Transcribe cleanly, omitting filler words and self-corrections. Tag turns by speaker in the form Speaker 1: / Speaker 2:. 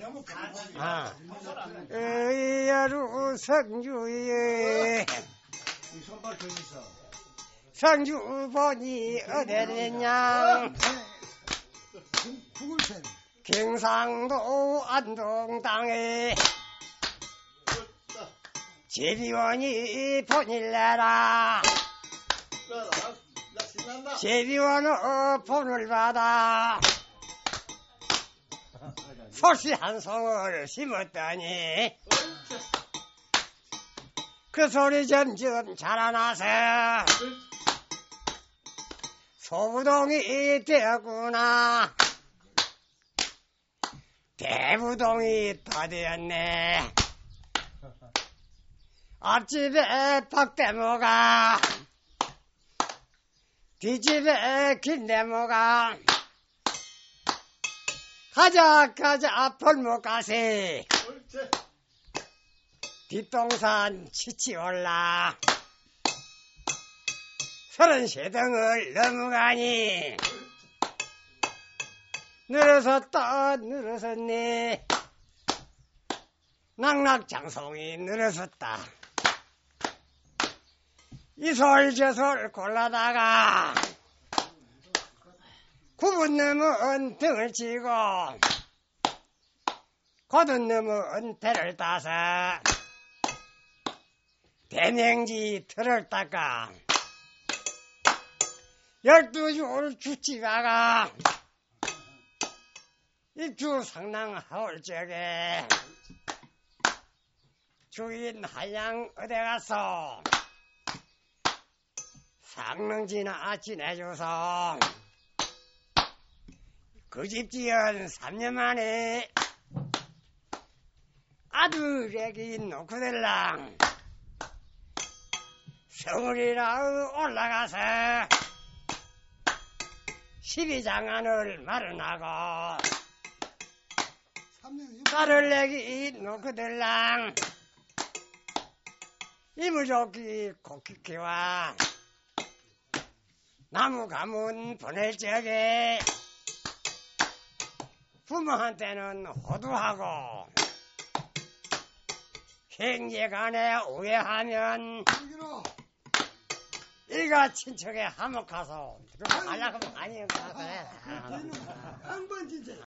Speaker 1: 여루 성주에 성주 보니 어디랬냐 경상도 안동 땅에 제비원이 본일내라 제비원은 본을 받아 소시 한 송을 심었더니 그 소리 점점 자라나서 소부동이 되었구나. 대부동이 다 되었네. 앞집에 박대모가 뒷집에 김대모가 가자 벌목 가세 뒷동산 치치올라 33등을 넘어가니 늘어섰다 늘어섰네 낙낙장송이 늘어섰다 이솔저솔 골라다가 구분 넘은 등을 치고 거둔 넘은 배를 따서 대명지 틀을 닦아 12줄 주치가가 입주 상랑하올 적에 주인 한양 어디 갔어 상릉지나 지내줘서 그 집 지은 3년 만에 아들에게 놓고 들랑 서울이라 올라가서 12장안을 마련하고 딸을 내기 놓고 들랑 이무조끼 고키키와 나무 가문 보낼 적에 부모한테는 호두하고 형제간에 오해하면 일가 친척에 화목가서 하려고 하면 아니니까 그래.